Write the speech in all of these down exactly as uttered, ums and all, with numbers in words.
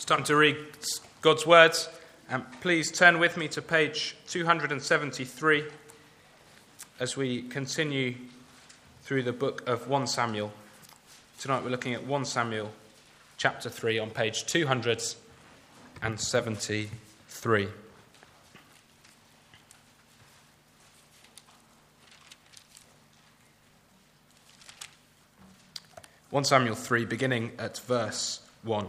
Time to read God's words. Um, please turn with me to page two seventy-three as we continue through the book of First Samuel. Tonight we're looking at First Samuel chapter three on page two seventy-three. First Samuel three, beginning at verse one.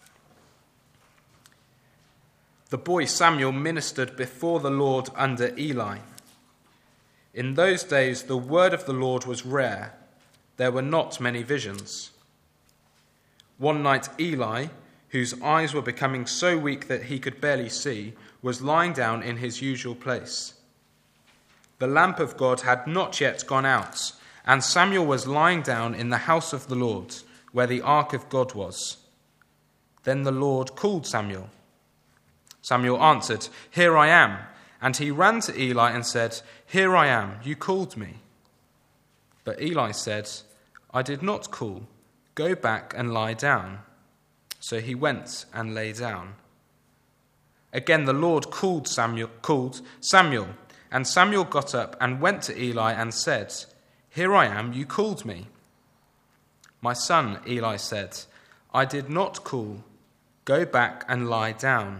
The boy Samuel ministered before the Lord under Eli. In those days the word of the Lord was rare. There were not many visions. One night Eli, whose eyes were becoming so weak that he could barely see, was lying down in his usual place. The lamp of God had not yet gone out, and Samuel was lying down in the house of the Lord, where the ark of God was. Then the Lord called Samuel. Samuel answered, "Here I am." And he ran to Eli and said, "Here I am, you called me." But Eli said, "I did not call. Go back and lie down." So he went and lay down. Again the Lord called Samuel, called Samuel, and Samuel got up and went to Eli and said, "Here I am, you called me." "My son," Eli said, "I did not call. Go back and lie down."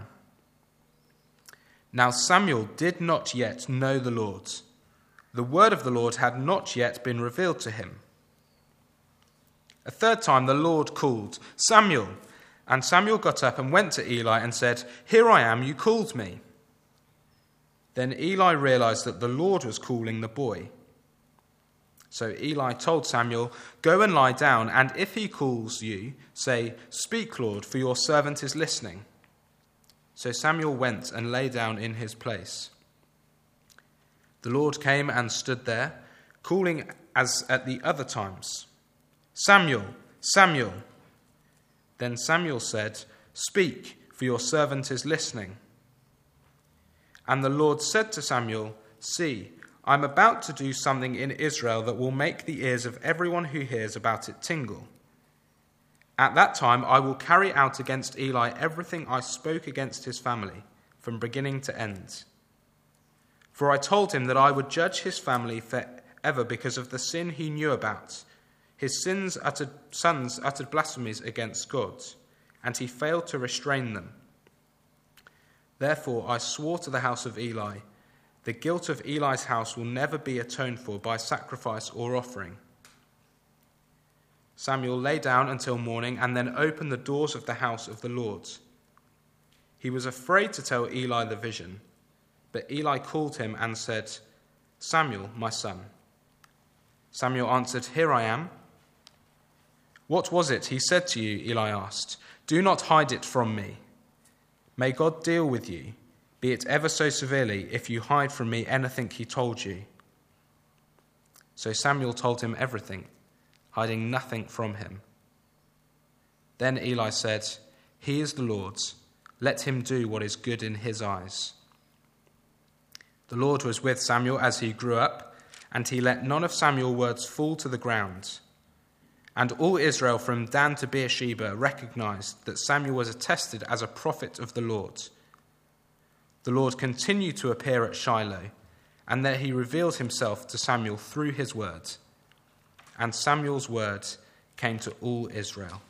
Now Samuel did not yet know the Lord. The word of the Lord had not yet been revealed to him. A third time the Lord called, "Samuel." And Samuel got up and went to Eli and said, "Here I am, you called me." Then Eli realized that the Lord was calling the boy. So Eli told Samuel, "Go and lie down, and if he calls you, say, 'Speak, Lord, for your servant is listening.'" So Samuel went and lay down in his place. The Lord came and stood there, calling as at the other times, "Samuel, Samuel." Then Samuel said, "Speak, for your servant is listening." And the Lord said to Samuel, "See, I am about to do something in Israel that will make the ears of everyone who hears about it tingle. At that time I will carry out against Eli everything I spoke against his family, from beginning to end. For I told him that I would judge his family forever because of the sin he knew about. His sins uttered, sons uttered blasphemies against God, and he failed to restrain them. Therefore I swore to the house of Eli, the guilt of Eli's house will never be atoned for by sacrifice or offering." Samuel lay down until morning and then opened the doors of the house of the Lord. He was afraid to tell Eli the vision, but Eli called him and said, "Samuel, my son." Samuel answered, "Here I am." "What was it he said to you?" Eli asked. "Do not hide it from me. May God deal with you, be it ever so severely, if you hide from me anything he told you." So Samuel told him everything, hiding nothing from him. Then Eli said, "He is the Lord's. Let him do what is good in his eyes." The Lord was with Samuel as he grew up, and he let none of Samuel's words fall to the ground. And all Israel from Dan to Beersheba recognized that Samuel was attested as a prophet of the Lord. The Lord continued to appear at Shiloh, and there he revealed himself to Samuel through his word. And Samuel's word came to all Israel.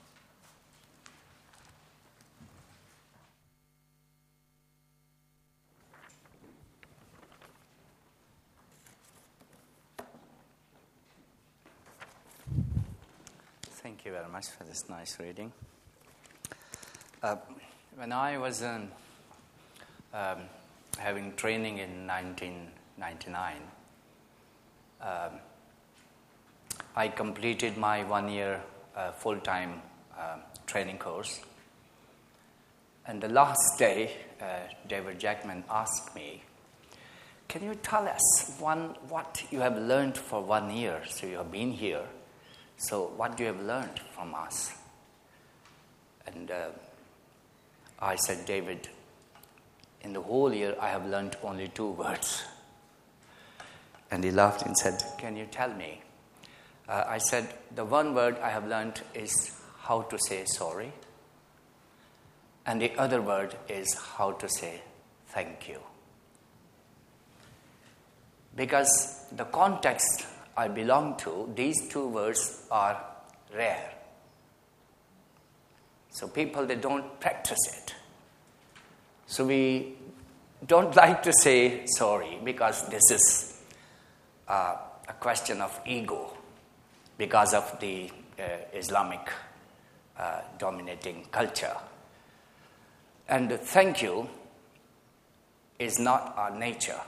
Thank you very much for this nice reading. Uh, when I was in, um, having training in nineteen ninety-nine, um, I completed my one-year uh, full-time uh, training course. And the last day, uh, David Jackman asked me, "Can you tell us one what you have learned for one year? So you have been here. So what do you have learned from us?" And uh, I said, "David, in the whole year I have learned only two words." And he laughed and said, "Can you tell me?" Uh, I said, "The one word I have learned is how to say sorry. And the other word is how to say thank you. Because the context I belong to, these two words are rare. So people, they don't practice it. So we don't like to say sorry because this is uh, a question of ego because of the uh, Islamic uh, dominating culture. And thank you is not our nature.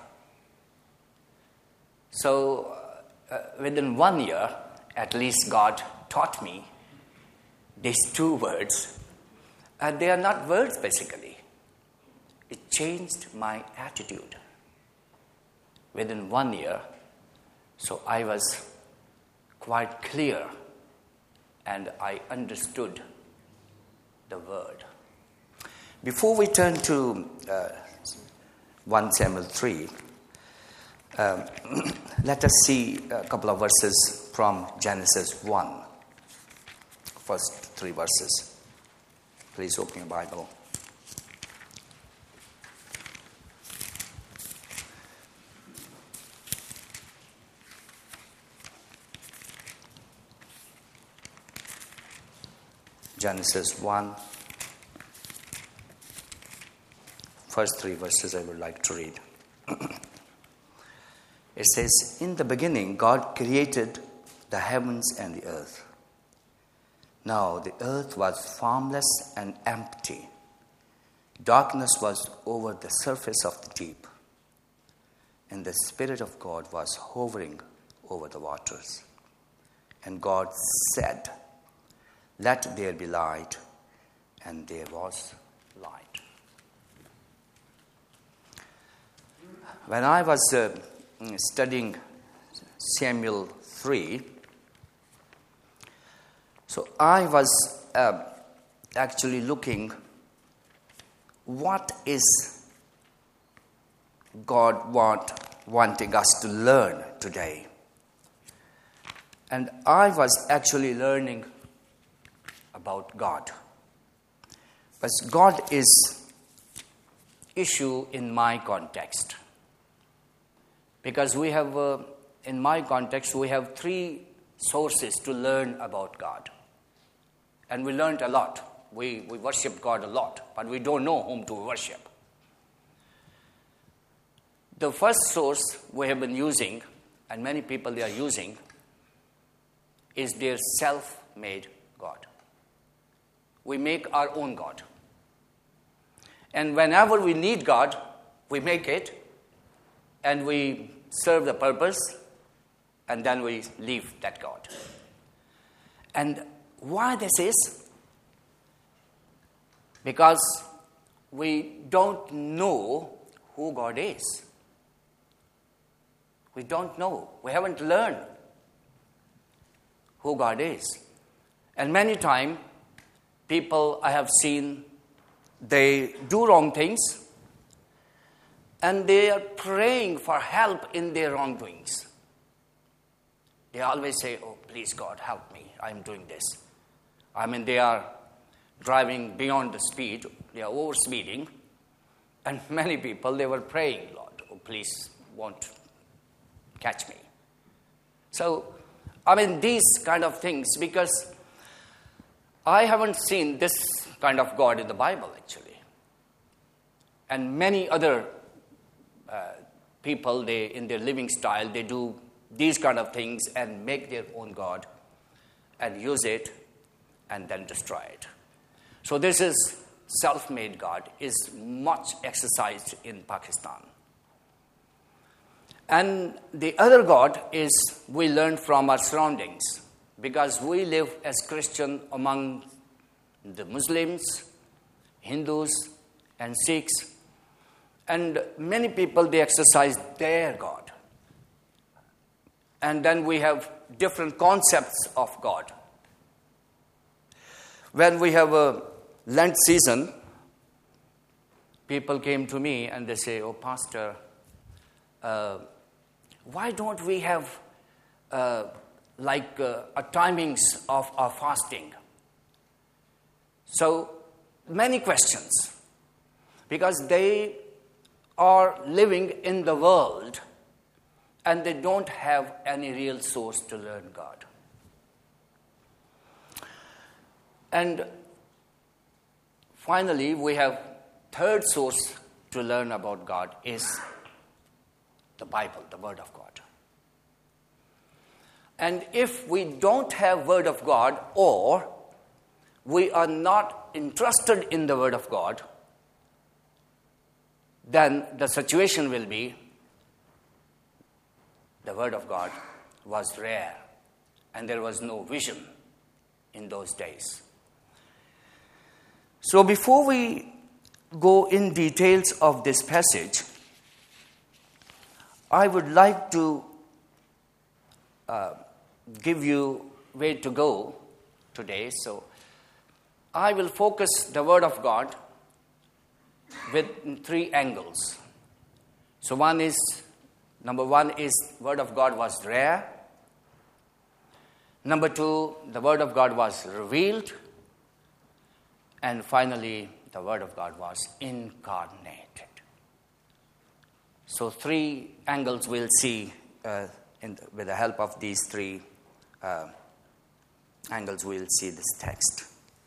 So uh, within one year, at least God taught me these two words. And they are not words basically. It changed my attitude within one year. So I was quite clear and I understood the word. Before we turn to uh, First Samuel three, um, let us see a couple of verses from Genesis one. First three verses. Please open your Bible. Genesis one. First three verses I would like to read. It says, "In the beginning, God created the heavens and the earth. Now the earth was formless and empty. Darkness was over the surface of the deep, and the Spirit of God was hovering over the waters. And God said, 'Let there be light,' and there was light." When I was uh, studying Samuel three, so I was uh, actually looking what is God want, wanting us to learn today. And I was actually learning about God. But God is issue in my context. Because we have, uh, in my context, we have three sources to learn about God. And we learned a lot. We, we worship God a lot, but we don't know whom to worship. The first source we have been using, and many people they are using, is their self-made God. We make our own God. And whenever we need God, we make it, and we serve the purpose, and then we leave that God. And why this is? Because we don't know who God is. We don't know. We haven't learned who God is. And many times, people I have seen, they do wrong things, and they are praying for help in their wrongdoings. They always say, "Oh, please God, help me. I'm doing this." I mean, they are driving beyond the speed. They are over-speeding. And many people, they were praying, "Lord, oh, please, won't catch me." So, I mean, these kind of things, because I haven't seen this kind of God in the Bible, actually. And many other uh, people, they in their living style, they do these kind of things and make their own God and use it and then destroy it. So this is self-made God, is much exercised in Pakistan. And the other God is we learn from our surroundings, because we live as Christian among the Muslims, Hindus, and Sikhs. And many people, they exercise their God. And then we have different concepts of God. When we have a Lent season, people came to me and they say, "Oh, Pastor, uh, why don't we have uh, like uh, a timings of our fasting?" So many questions because they are living in the world and they don't have any real source to learn God. And finally, we have third source to learn about God is the Bible, the Word of God. And if we don't have Word of God, or we are not interested in the Word of God, then the situation will be the Word of God was rare and there was no vision in those days. So before we go in details of this passage, I would like to uh, give you where to go today. So I will focus the Word of God with three angles. So one is, number one is Word of God was rare. Number two, the Word of God was revealed. And finally, the Word of God was incarnated. So three angles we'll see uh, in the, with the help of these three uh, angles we'll see this text.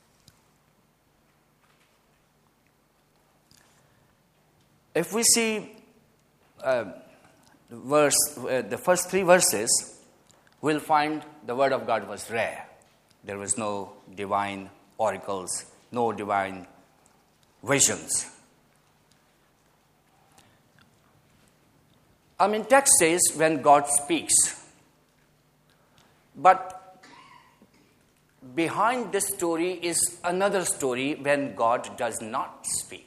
If we see uh, verse, uh, the first three verses, we'll find the Word of God was rare. There was no divine oracles, no divine visions. I mean, text says when God speaks. But behind this story is another story when God does not speak.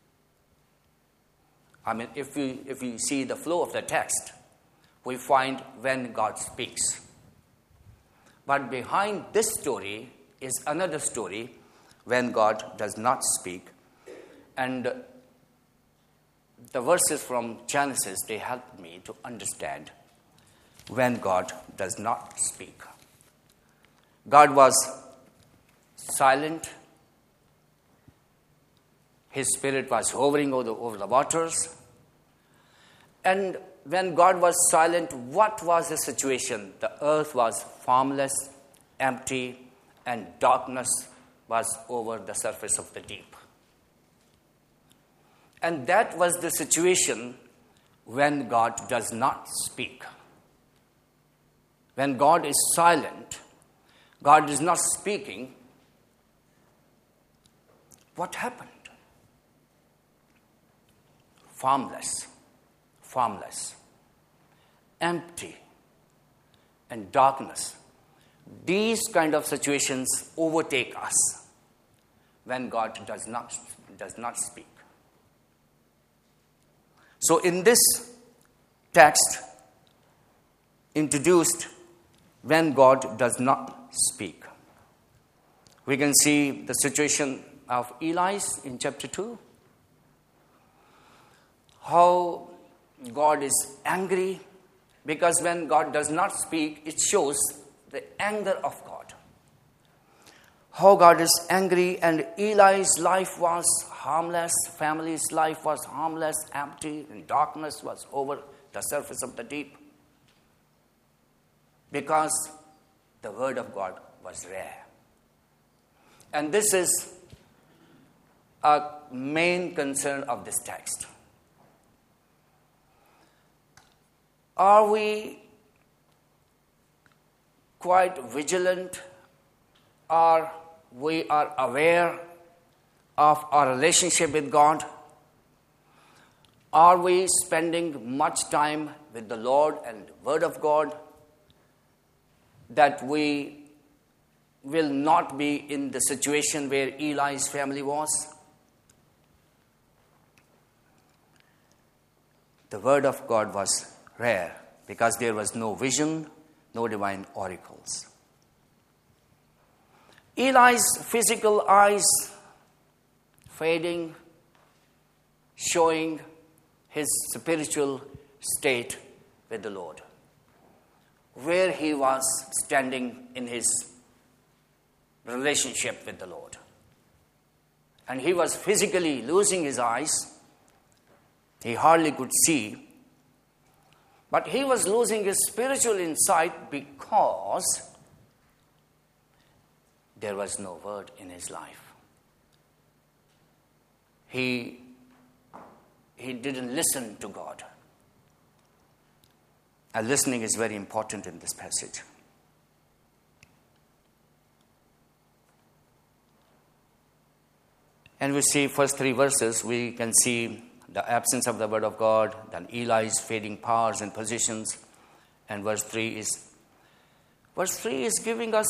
I mean, if we, if we see the flow of the text, we find when God speaks. But behind this story is another story when God does not speak. And the verses from Genesis, they help me to understand when God does not speak. God was silent. His spirit was hovering over the, over the waters. And when God was silent, what was the situation? The earth was formless, empty, and darkness was over the surface of the deep. And that was the situation when God does not speak. When God is silent, God is not speaking, what happened? Formless, formless, empty, and darkness. These kind of situations overtake us when God does not, does not speak. So in this text, introduced when God does not speak, we can see the situation of Eli in chapter two. How God is angry, because when God does not speak, it shows the anger of God. How God is angry, and Eli's life was harmless, family's life was harmless, empty, and darkness was over the surface of the deep. Because the Word of God was rare. And this is a main concern of this text. Are we quite vigilant? Are we are aware of our relationship with God? Are we spending much time with the Lord and Word of God, that we will not be in the situation where Eli's family was? The Word of God was rare because there was no vision, no divine oracles. Eli's physical eyes fading, showing his spiritual state with the Lord, where he was standing in his relationship with the Lord. and he was physically losing his eyes. He hardly could see. But he was losing his spiritual insight because there was no word in his life. He, he didn't listen to God. And listening is very important in this passage. And we see first three verses, we can see the absence of the word of God, then Eli's fading powers and positions, and verse three is verse three is giving us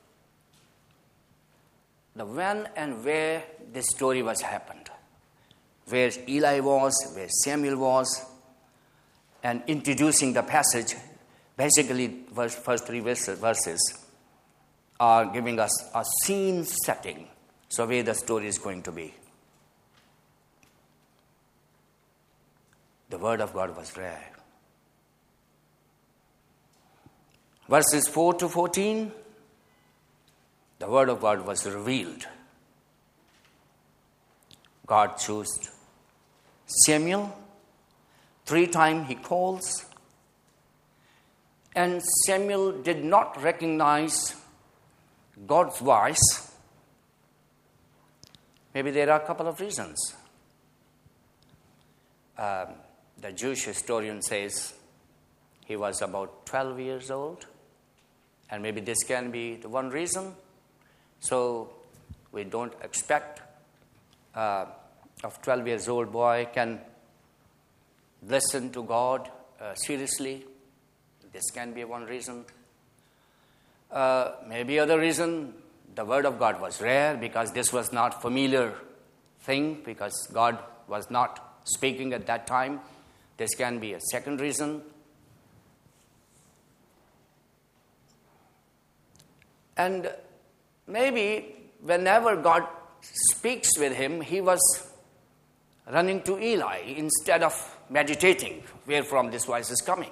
the when and where this story was happened, where Eli was, where Samuel was, and introducing the passage. Basically, verse, first three verses, verses are giving us a scene setting, so where the story is going to be. The word of God was rare. Verses four to fourteen, the word of God was revealed. God chose Samuel. Three times he calls. And Samuel did not recognize God's voice. Maybe there are a couple of reasons. Um, the Jewish historian says he was about twelve years old. And maybe this can be the one reason. So we don't expect uh, a twelve years old boy can listen to God uh, seriously. This can be one reason. Uh, maybe other reason, the word of God was rare because this was not familiar thing, because God was not speaking at that time. This can be a second reason. And maybe whenever God speaks with him, he was running to Eli instead of meditating where from this voice is coming.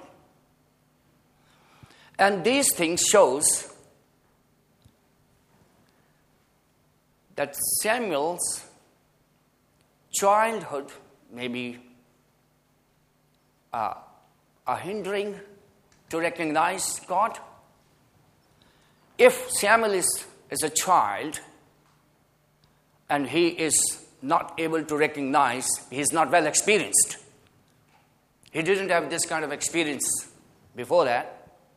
And these things shows that Samuel's childhood maybe uh, are hindering to recognize God. If Samuel is, is a child and he is not able to recognize, he is not well experienced. He didn't have this kind of experience before that.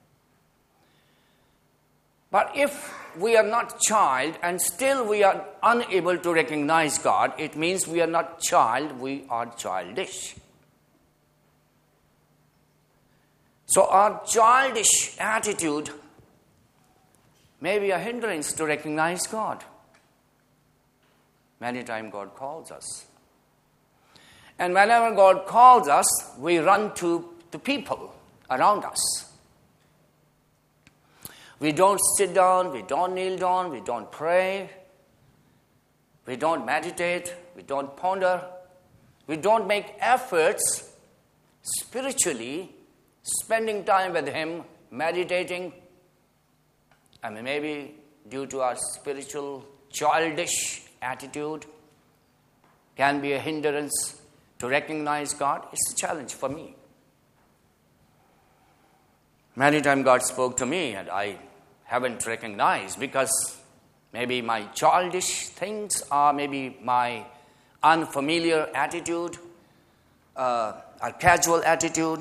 But if we are not child and still we are unable to recognize God, it means we are not child, we are childish. So our childish attitude may be a hindrance to recognize God. Many times God calls us. And whenever God calls us, we run to the people around us. We don't sit down, we don't kneel down, we don't pray, we don't meditate, we don't ponder, we don't make efforts spiritually, spending time with Him, meditating. I mean, maybe due to our spiritual childish attitude, can be a hindrance to recognize God. It's a challenge for me. Many times God spoke to me and I haven't recognized because maybe my childish things or maybe my unfamiliar attitude uh, or casual attitude.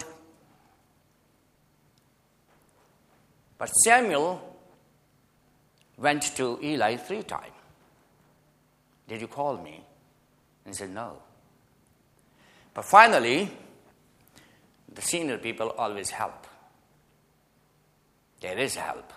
But Samuel went to Eli three times. Did you call me? And he said, no. But finally, the senior people always help. There is help.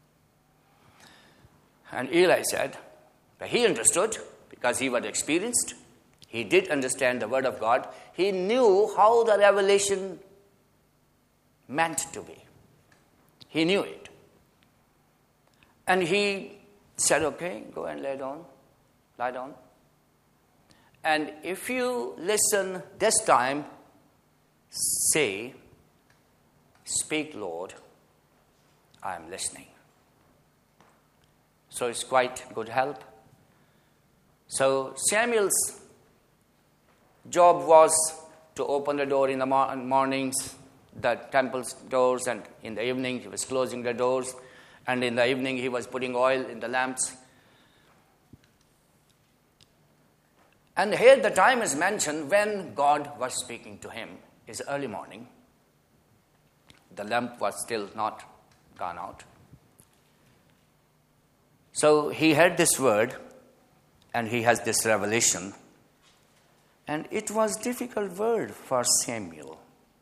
And Eli said, but he understood because he was experienced. He did understand the word of God. He knew how the revelation meant to be. He knew it. And he said, okay, go and lay down. Lie down. And if you listen this time, say, speak, Lord, I am listening. So it's quite good help. So Samuel's job was to open the door in the mornings, the temple's doors, and in the evening he was closing the doors, and in the evening he was putting oil in the lamps. And here the time is mentioned when God was speaking to him is early morning. The lamp was still not gone out. So he heard this word and he has this revelation. And it was a difficult word for Samuel.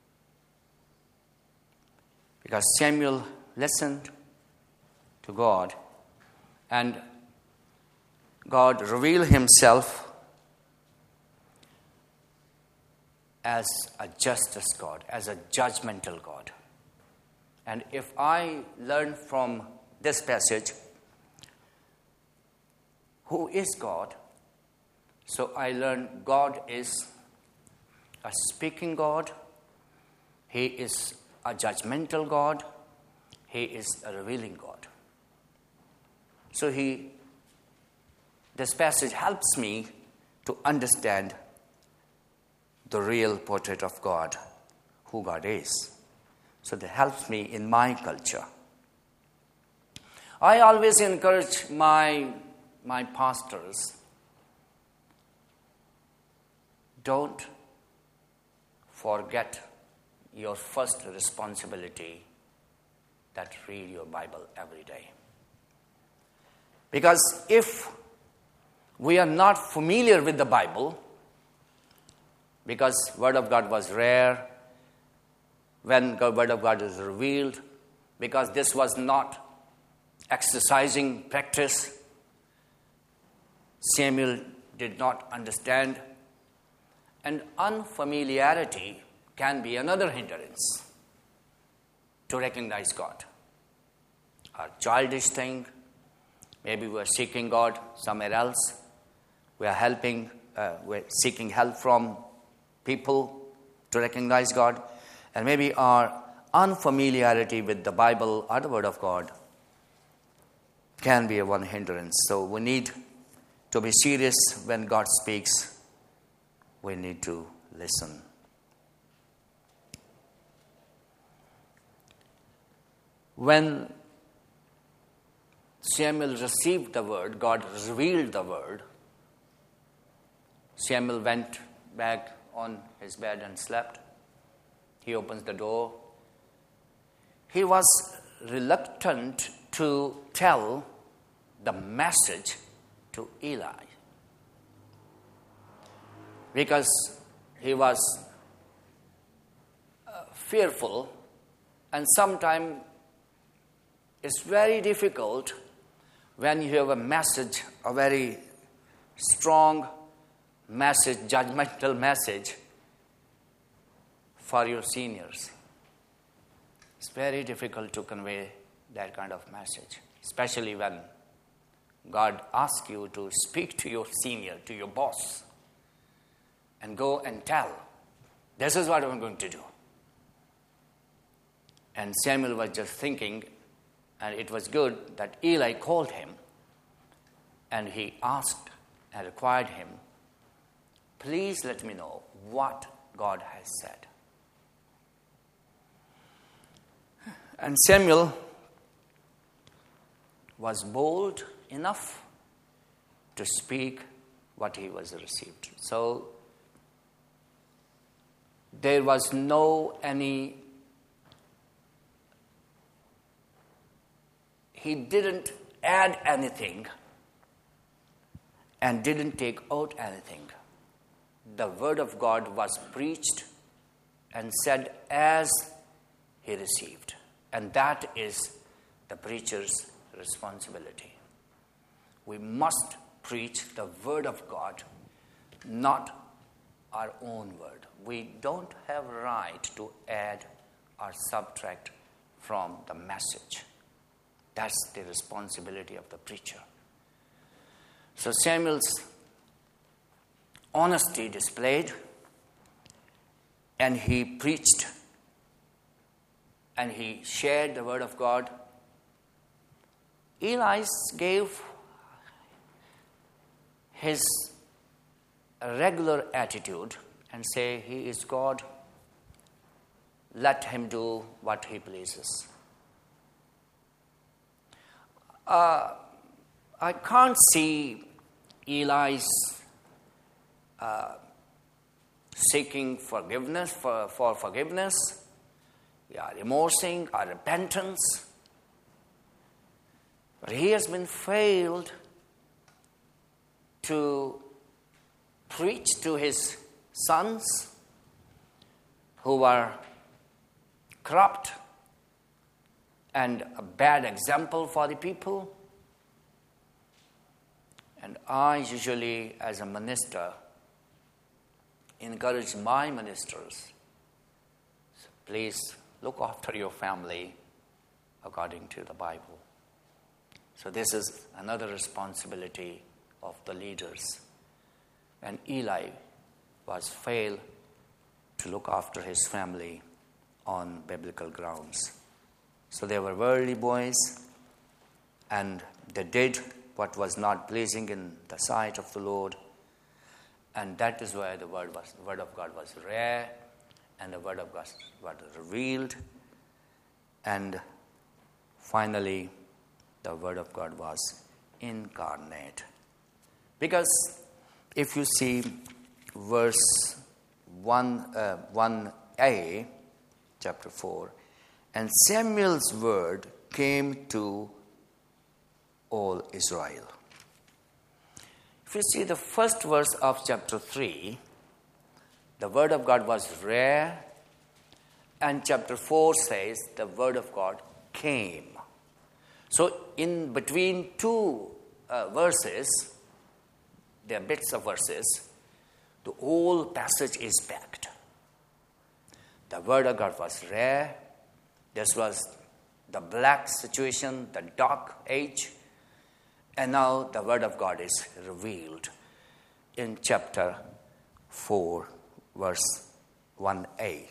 Because Samuel listened to God and God revealed himself as a justice God, as a judgmental God. And if I learn from this passage, who is God? So I learn God is a speaking God. He is a judgmental God. He is a revealing God. So he, this passage helps me to understand the real portrait of God, who God is. So that helps me in my culture. I always encourage my, my pastors, don't forget your first responsibility, that read your Bible every day. Because if we are not familiar with the Bible, because Word of God was rare, when the Word of God is revealed, because this was not exercising practice, Samuel did not understand, and unfamiliarity can be another hindrance to recognize God. A childish thing, maybe we are seeking God somewhere else, we are helping, uh, we're seeking help from people to recognize God, and maybe our unfamiliarity with the Bible or the Word of God can be a one hindrance. So we need to be serious when God speaks. We need to listen. When Samuel received the word, God revealed the word, Samuel went back on his bed and slept. He opens the door. He was reluctant to tell the message to Eli because he was uh, fearful, and sometimes it's very difficult when you have a message, a very strong message, judgmental message for your seniors. It's very difficult to convey that kind of message, especially when God asks you to speak to your senior, to your boss, and go and tell, this is what I'm going to do. And Samuel was just thinking, and it was good that Eli called him, and he asked and required him, please let me know what God has said. And Samuel was bold enough to speak what he was received. So there was no any, he didn't add anything and didn't take out anything. The word of God was preached and said as he received. And that is the preacher's responsibility. We must preach the word of God, not our own word. We don't have a right to add or subtract from the message. That's the responsibility of the preacher. So Samuel's honesty displayed, and he preached, and he shared the word of God. Eli gave his regular attitude and say, he is God, let him do what he pleases. Uh, I can't see Eli's uh, seeking forgiveness for, for forgiveness, yeah, remorsing or repentance. But he has been failed to preach to his sons who are corrupt and a bad example for the people. And I usually, as a minister, encourage my ministers, please look after your family according to the Bible. So this is another responsibility of the leaders. And Eli was failed to look after his family on biblical grounds. So they were worldly boys, and they did what was not pleasing in the sight of the Lord. And that is why the word was the word of God was rare, and the word of God was revealed. And finally, the word of God was incarnate. Because if you see verse one, uh, one a, chapter four, and Samuel's word came to all Israel. If you see the first verse of chapter three, the word of God was rare, and chapter four says the word of God came. So in between two uh, verses, there are bits of verses, the whole passage is packed. The word of God was rare. This was the black situation, the dark age. And now the word of God is revealed in chapter four, verse one a.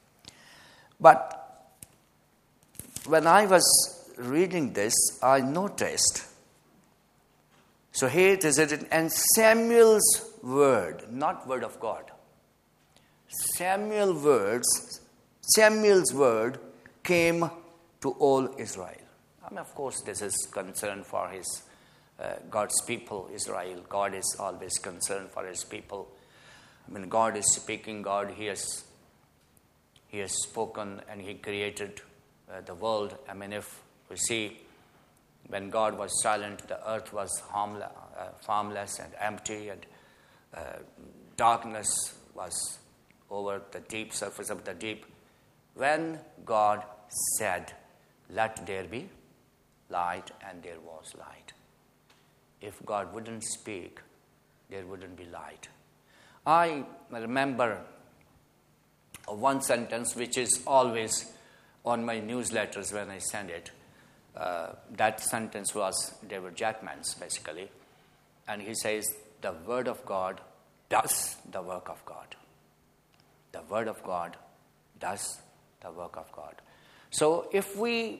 But when I was reading this, I noticed, so here it is written, and Samuel's word, not word of God. Samuel words, Samuel's word came to all Israel. I mean, of course, this is concern for his uh, God's people, Israel. God is always concerned for his people. I mean, God is speaking. God, he has, he has spoken, and he created uh, the world. I mean, if we see, when God was silent, the earth was harmless, uh, formless and empty, and uh, darkness was over the deep surface of the deep. When God said, let there be light, and there was light. If God wouldn't speak, there wouldn't be light. I remember one sentence which is always on my newsletters when I send it. Uh, that sentence was David Jackman's, basically. And he says, the word of God does the work of God. The word of God does the work of God. So if we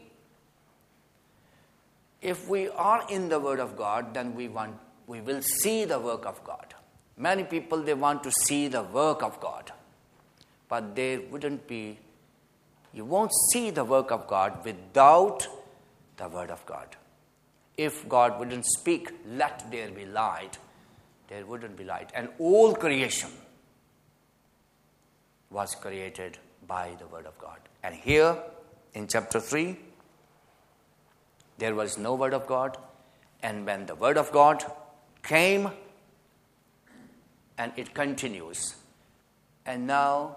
if we are in the word of God, then we want we will see the work of God. Many people, they want to see the work of God, but there wouldn't be, you won't see the work of God without the word of God. If God wouldn't speak, let there be light, there wouldn't be light. And all creation was created by the word of God. And here in chapter three, there was no word of God. And when the word of God came, and it continues, and now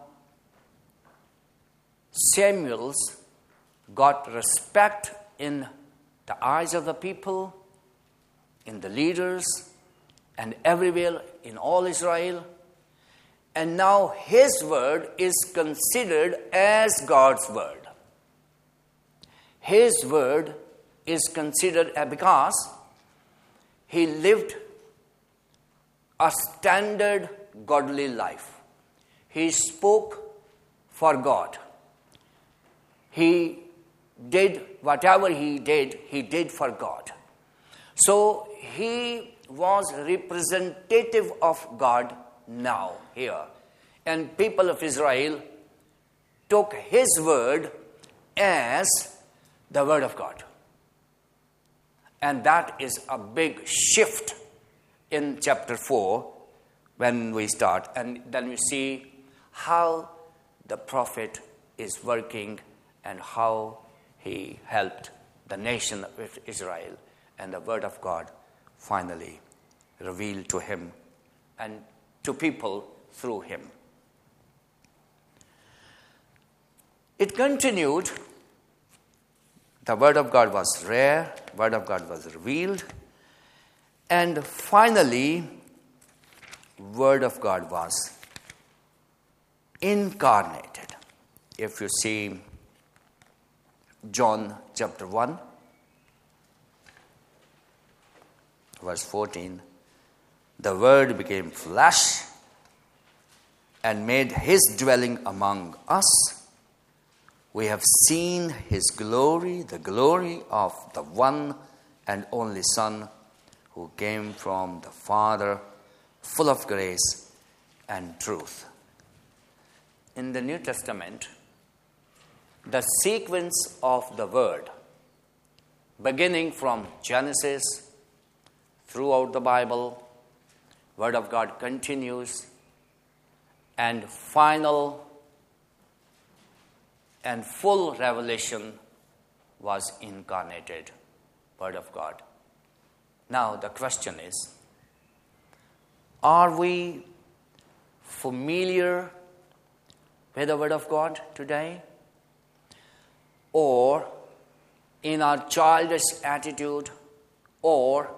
Samuel's got respect in the eyes of the people, in the leaders, and everywhere in all Israel. And now his word is considered as God's word. His word is considered because he lived a standard godly life. He spoke for God. He did whatever he did, he did for God. So he was representative of God now, here. And people of Israel took his word as the word of God. And that is a big shift in chapter four when we start. And then we see how the prophet is working and how he helped the nation of Israel, and the word of God finally revealed to him and to people through him. It continued. The word of God was rare, word of God was revealed, and finally, word of God was incarnated. If you see John chapter one, verse fourteen, the word became flesh and made his dwelling among us. We have seen his glory, the glory of the one and only Son who came from the Father, full of grace and truth. In the New Testament, the sequence of the word, beginning from Genesis, throughout the Bible, word of God continues, and final and full revelation was incarnated, word of God. Now the question is, are we familiar with the word of God today? Or in our childish attitude, or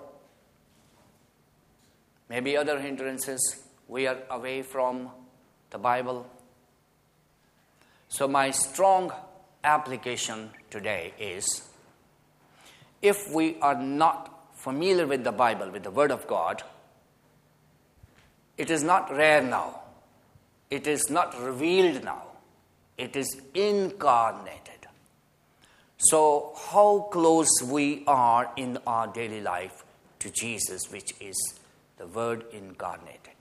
maybe other hindrances, we are away from the Bible? So my strong application today is, if we are not familiar with the Bible, with the Word of God, it is not rare now. It is not revealed now. It is incarnated. So how close we are in our daily life to Jesus, which is the Word incarnated.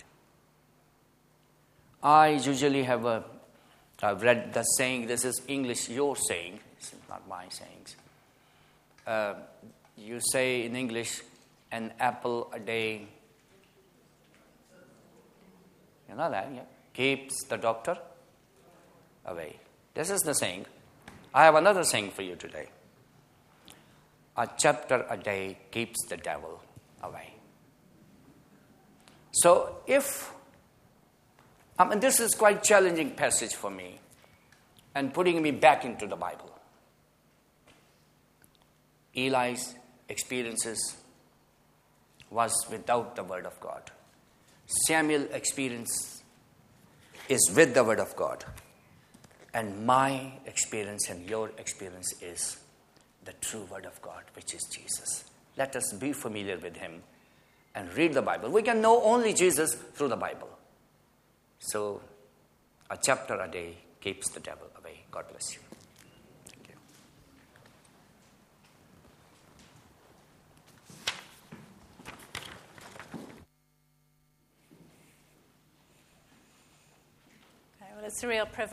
I usually have a I've read the saying, this is English, your saying, this is not my sayings. Uh, you say in English, an apple a day, you know that, yeah? Keeps the doctor away. This is the saying. I have another saying for you today. A chapter a day keeps the devil away. So if I mean, this is quite challenging passage for me and putting me back into the Bible. Eli's experiences was without the word of God. Samuel's experience is with the word of God. And my experience and your experience is the true word of God, which is Jesus. Let us be familiar with him and read the Bible. We can know only Jesus through the Bible. So, a chapter a day keeps the devil away. God bless you. Thank you. Okay, well, it's a real privilege.